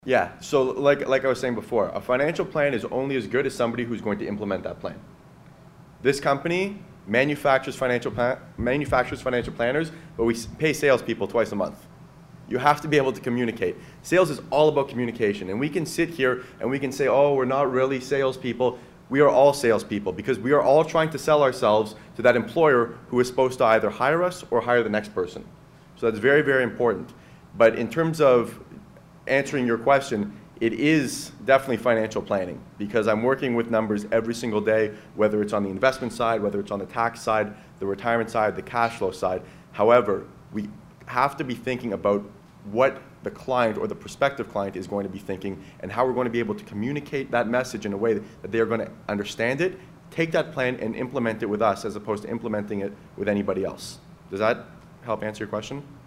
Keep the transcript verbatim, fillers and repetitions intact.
Yeah, so like, like I was saying before, a financial plan is only as good as somebody who's going to implement that plan. This company manufactures financial, plan manufactures financial planners, but we pay salespeople twice a month. You have to be able to communicate. Sales is all about communication, and we can sit here and we can say, oh, we're not really salespeople. We are all salespeople because we are all trying to sell ourselves to that employer who is supposed to either hire us or hire the next person. So that's very, very important. But in terms of answering your question, it is definitely financial planning because I'm working with numbers every single day, whether it's on the investment side, whether it's on the tax side, the retirement side, the cash flow side. However, we have to be thinking about what the client or the prospective client is going to be thinking and how we're going to be able to communicate that message in a way that they are going to understand it, take that plan and implement it with us as opposed to implementing it with anybody else. Does that help answer your question?